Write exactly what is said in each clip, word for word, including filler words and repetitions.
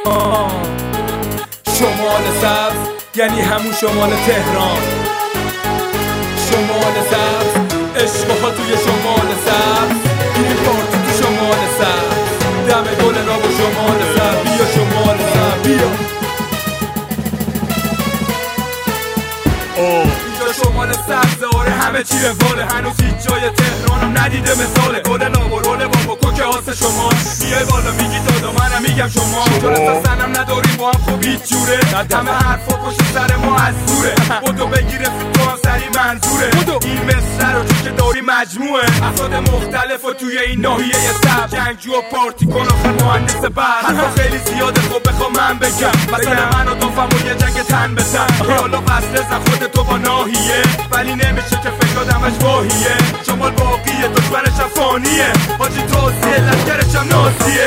شمال سبز یعنی همون شمال تهران. شمال سبز عشقها توی شمال سبز، گیریم پارتی تو شمال سبز، دم گل ناب و شمال سبز. بیا شمال سبز بیا. اینجا شمال سبز آره همه چی رواله، هنوز هیچ جای تهرانم ندیده مثاله. گل ناب و رول بابا کوکه هاست شمال، میای بالا میگی دادا منم میگم شما. چون اصلا سنم نداریم با هم خوب هیچ جوره، همه حرفا پشت سر ما از دوره. بودو بگیره تو هم سری منظوره، این مصر رو چون که داری مجموعه افراد مختلف و توی این ناحیه سبز. جنگجو و پارتی کن آخر مهندس برد، حرفا خیلی زیاده خب بخوام من بگم. مثلا من و دوفم و یه جنگ تن بزن، حالا وصله زن خود تو با ناحیه، ولی نمیشه که فکر دمش واهیه. شمال باقیه دشمنش هم فانیه، حاجی تازیه لشکرش هم نازیه.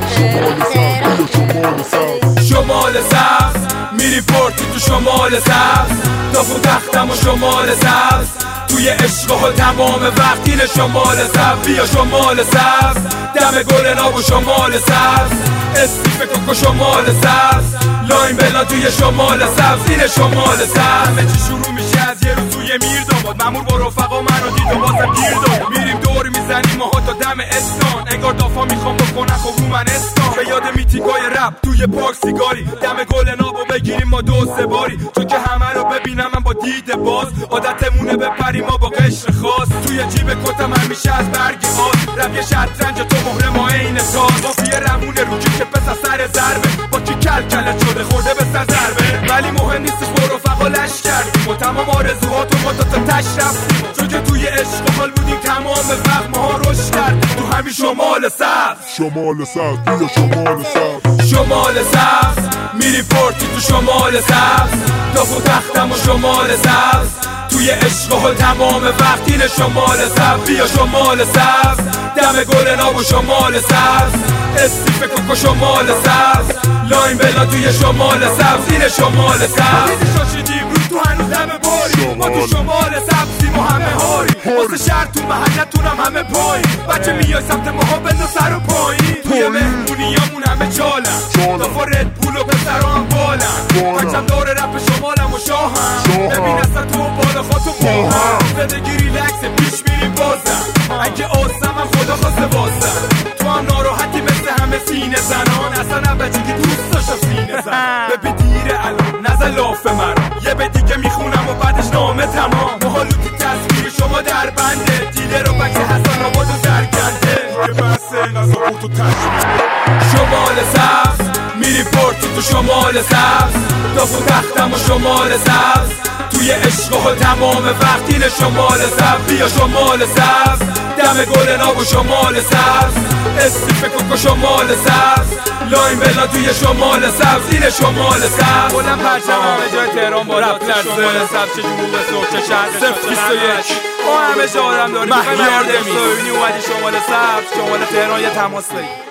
شمال سبز میری پارتی تو شمال سبز، داف و تختم و شمال سبز، توی عشقها تمام وقت اینه شمال سبز. بیا شمال سبز دم گل ناب و شمال سبز، استیف کوکو شمال سبز، لاین بلا توی شمال سبز اینه شمال سبز. همه چی شروع میشه از یه روز توی میرداباد، مامور با رفقا منو دید و بازم گیر داد. میریم دور میزنیم ماها تا دم استان، انگار دافا میخوام بکنن خب رو من استان. به یاد میتیگای رپ توی پاک سیگاری، دم گل نابو بگیریم ما دو سه باری، چون که همه رو ببینم من با دید باز. عادتمونه بپریم ما با قشر خاص، توی جیب کتم همیشه از برگ آز. رپ یه شطرنج تو مهره ما این تاز، مافیه رمونه رو که پس از سر ضربه، با کی کل کلت شده خورده به سر ضربه. ولی مهم نیستش با رفقا لش کردیم و تمام آرزوهاتو ما تا تا تش رفتیم، چون که توی عشق حال بودیم تمام وقت ماها رشد کردیم تو همین شمال سبز. شمال سبز بیا شمال سبز. شمال سبز میری پارتی تو شمال سبز، داف و تختم و شمال سبز، توی عشقها تمام وقت اینه شمال سبز. بیا شمال سبز دم گل ناب و شمال سبز، استیف کوکو شمال سبز، لاین بلا توی شمال سبز اینه شمال سبز. دیدی شاشیدیم رو تو هنوز همه باری، ما تو شمال سبزیم و همه هاری، واسه شهر تو محلتونم همه پایی، بچه میای سمت ماها بنداز سر و پایین. توی مهمونیامون همه چالن، دافا رد پول و پسرا هم بالن، بچم داره رپ شمالم و شاهم، ببین اصلا تو بالا خاطو پاهم. زندگی ریلکسه پیش میریم بازم، اگه آسم هم خدا خواسته بازم. تو هم ناراحتی مثل همه سینه زنان، اصلا بچگی دوست داشتم سینه زن. ببین دیره الان نزن لاف من، یه به دیگه میخونم و بعدش نامه تمام. محالوتی تصویر شما در بنده، دیله رو بکس حسن آباد و درگنده، یه بسه نزا بورتو تشمیده. شمال سبز میری پارتی تو شمال سبز، داف و تختم و شمال سبز، توی عشقها تمام وقت اینه شمال سبز. بیا شمال سبز دم گل ناب و شمال سبز، استیف کوکو شمال سبز، لاین بلا توی شمال سبز اینه شمال سبز. بلند پرچم همه جای تهران با رفت شمال سبز، چه جنوب صبح چه شهر صفر بیست و یک ما همه جا آدم داریم. مهیار دمی اومدی شمال سبز، شمال تهران یه تماس بگیر.